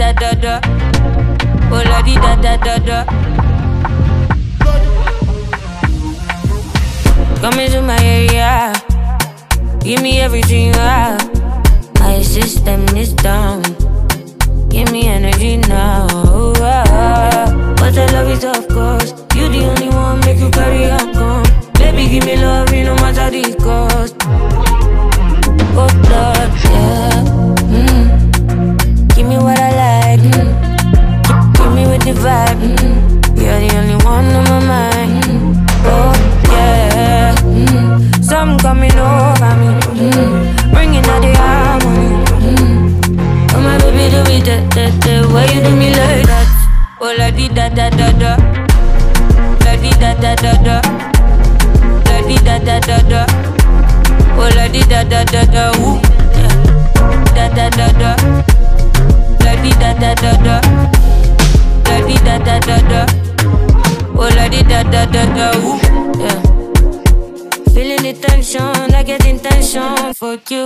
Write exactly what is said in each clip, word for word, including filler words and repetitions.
da da da. Oh la di da da da da. Come into my area, give me everything you have. My system is down, give me energy now. Oh, ah. But I love it of course. You the only one, make you carry on come. Baby, give me love, you no matter the cost. Oh Lord, yeah. Mm. Give me what I like. Mm. Give me with the vibe. Mm. You're the only one on my mind. Mm. Oh yeah. Mm. Something coming over me. Mm. Bringing out the harmony. Mm. Oh my baby, do it that that that. Why you do me like that? Oh la di da da da da. La di da da da da. La di da da da da. Oh la di da da da da. Ooh yeah. Da da da da. La di da da da da. La di da da da da. Oh la di da da da da. Ooh yeah. Feeling the tension, I get intention for you.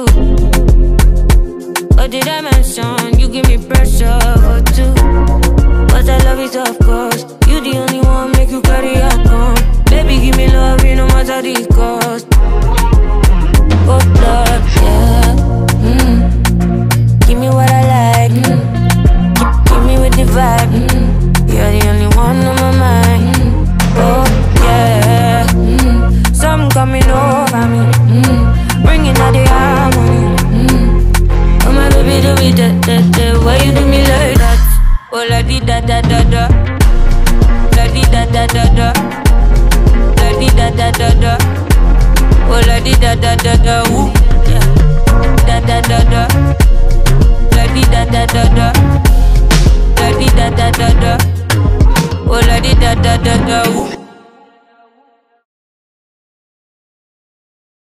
What did I mention? You give me pressure for two. But I love it of course. You the only one, make you carry on come. Baby, give me love, you no matter the cost. Oh Lord, yeah. Mm. Give me what I like. Mm. Give me with the vibe. Mm. You're the only one on my mind. Mm. Oh yeah. Mm. Something coming over me. Mm. Bringing out the harmony. Mm. Oh my baby, do it that that that. Why you do me like that? Oh la di da da da da. La di da da da da. La di da da da da. Oh la di da da da da. Ooh yeah. Da da da da.